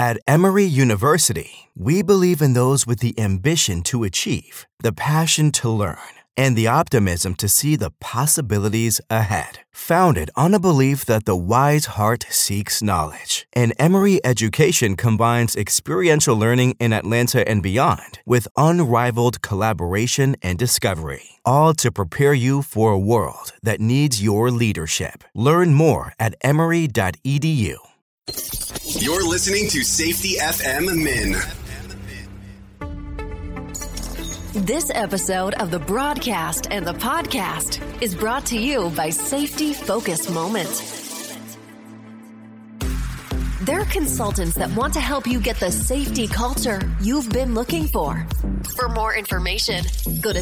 At Emory University, we believe in those with the ambition to achieve, the passion to learn, and the optimism to see the possibilities ahead. Founded on a belief that the wise heart seeks knowledge, and Emory education combines experiential learning in Atlanta and beyond with unrivaled collaboration and discovery, all to prepare you for a world that needs your leadership. Learn more at emory.edu. You're listening to Safety FM Min. This episode of the broadcast and the podcast is brought to you by Safety Focus Moment. They're consultants that want to help you get the safety culture you've been looking for. For more information, go to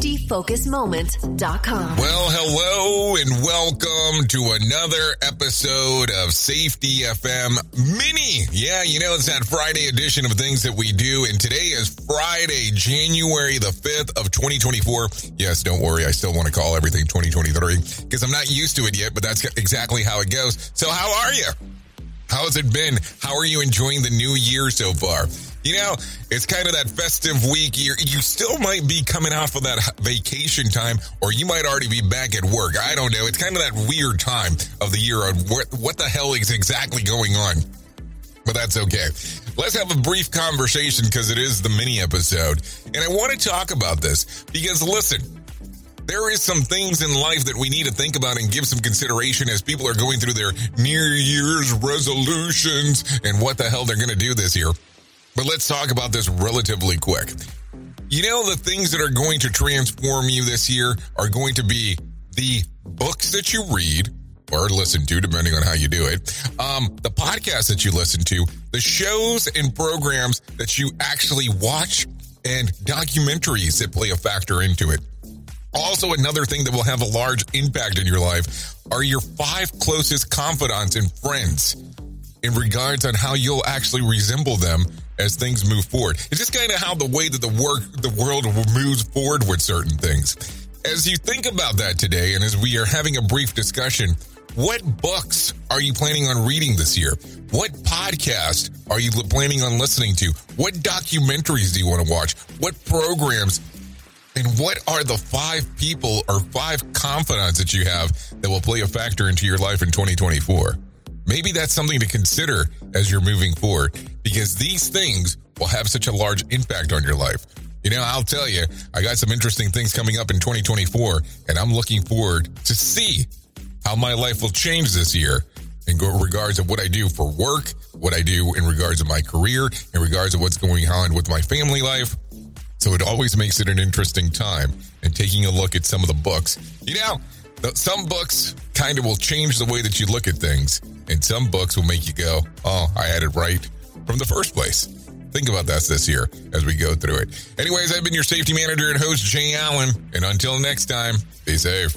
safetyfocusmoment.com. Well, hello and welcome to another episode of Safety FM Mini. Yeah, you know, it's that Friday edition of things that we do. And today is Friday, January the 5th of 2024. Yes, don't worry. I still want to call everything 2023 because I'm not used to it yet, but that's exactly how it goes. So how are you? How's it been? How are you enjoying the new year so far? You know, it's kind of that festive week. You still might be coming off of that vacation time, or you might already be back at work. I don't know. It's kind of that weird time of the year. What the hell is exactly going on? But that's okay. Let's have a brief conversation because it is the mini episode. And I want to talk about this because, listen, there is some things in life that we need to think about and give some consideration as people are going through their New Year's resolutions and what the hell they're going to do this year. But let's talk about this relatively quick. You know, the things that are going to transform you this year are going to be the books that you read or listen to, depending on how you do it, the podcasts that you listen to, the shows and programs that you actually watch, and documentaries that play a factor into it. Also, another thing that will have a large impact in your life are your 5 closest confidants and friends in regards on how you'll actually resemble them as things move forward. It's just kind of how the way that the world moves forward with certain things. As you think about that today, and as we are having a brief discussion, what books are you planning on reading this year? What podcast are you planning on listening to? What documentaries do you want to watch? What programs? And what are the 5 people or 5 confidants that you have that will play a factor into your life in 2024? Maybe that's something to consider as you're moving forward, because these things will have such a large impact on your life. You know, I'll tell you, I got some interesting things coming up in 2024, and I'm looking forward to see how my life will change this year in regards of what I do for work, what I do in regards of my career, in regards of what's going on with my family life. So it always makes it an interesting time. And taking a look at some of the books. You know, some books kind of will change the way that you look at things. And some books will make you go, oh, I had it right from the first place. Think about that this year as we go through it. Anyways, I've been your safety manager and host, Jay Allen. And until next time, be safe.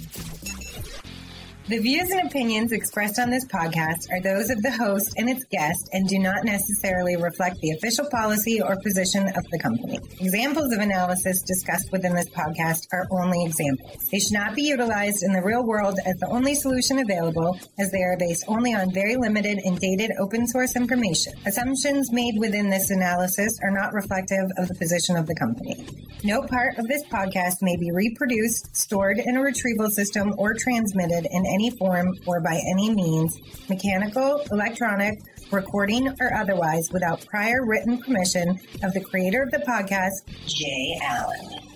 The views and opinions expressed on this podcast are those of the host and its guest and do not necessarily reflect the official policy or position of the company. Examples of analysis discussed within this podcast are only examples. They should not be utilized in the real world as the only solution available, as they are based only on very limited and dated open source information. Assumptions made within this analysis are not reflective of the position of the company. No part of this podcast may be reproduced, stored in a retrieval system, or transmitted in any form or by any means, mechanical, electronic, recording, or otherwise, without prior written permission of the creator of the podcast, Jay Allen.